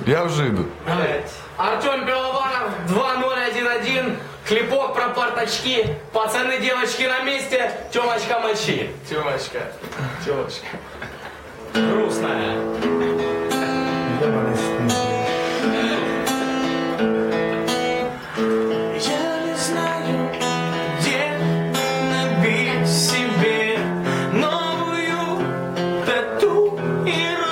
Я вже йду. Артем Пивованов, 2011, клипок про порточки, пацаны, девочки на месте, Тёмочка мочи. Тёмочка. Грустная. Я не знаю, где набить себе новую татуировочку.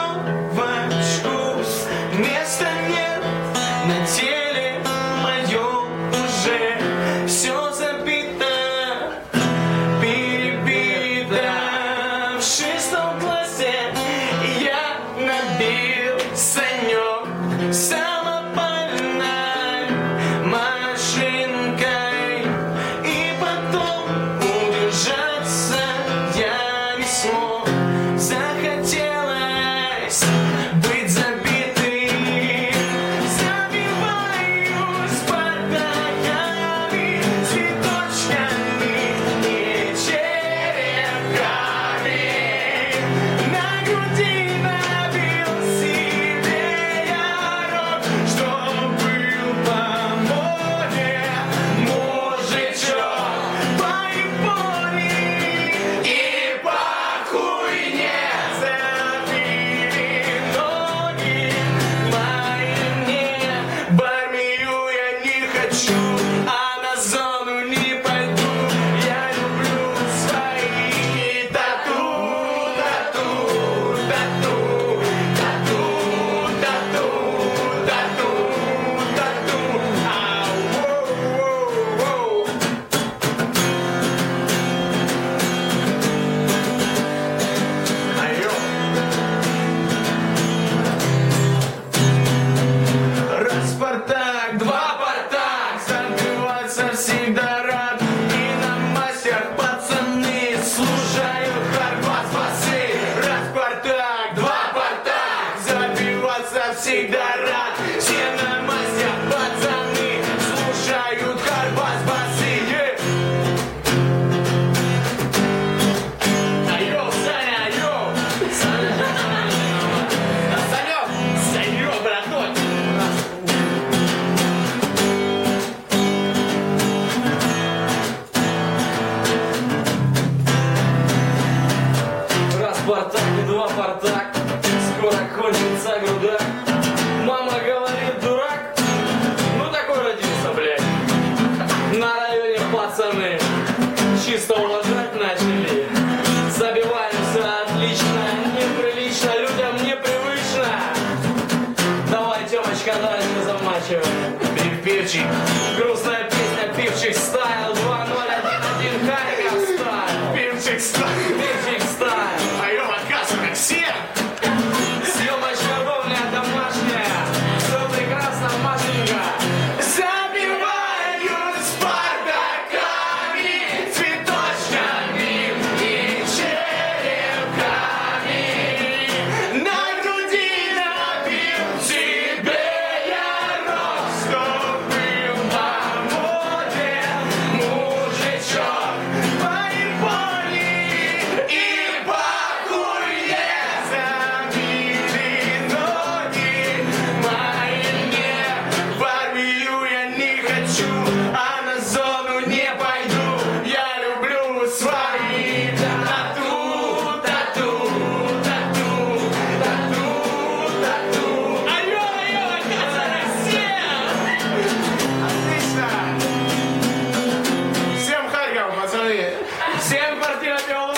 Места нет на теле моем уже. Все забито, перебито. В 6 классе я набил санек самопальной машинкой. И потом удержаться я не смог. Захотелось быть забитым. Забиваюсь подарками, цветочками и черепками. На груди набил себе я рот, чтоб был по моде мужичок. По Японии и по хуйне забили ноги мои мне. В армию я не хочу, а на зону не пойду. Я люблю свои тату, тату, тату, тату, тату, тату, тату. Ау, воу, воу, воу. Айо. Раз Спартак, два Партак, забиваться всегда рад. И на мастер пацаны служают харбас-басы. Раз Спартак, два Партак, забиваться всегда рад. Все на мастер пацаны служают харбас-басы. Айо, Саня, айо. Санек, браток. Раз Спартак и два Партак, скоро кончится грудак. Мама говорит, дурак, ну такой родился, блядь. На районе пацаны чисто уважать начали. Забиваемся отлично, неприлично, людям непривычно. Давай, Тёмочка, дальше замачиваем. Пивчик. Грустная песня, пивчик стайл, 2011, Харьков стайл. Пивчик стайл. Пивчик стайл. Айо, отказ как все. Съемочка ровная, домашняя, все прекрасно, Машенька. Забиваюсь портаками, цветочками и черепками. На груди набил себе я рот, чтоб был по моде мужичок. По Японии и по хуйне забили ноги мои мне. В армию я не хочу, а на зону не пойду. Я люблю свои тату, тату, тату, тату, тату. Алло, алло, это Россия! Отлично! Всем Харьков, пацаны! Всем квартира Пивоварова.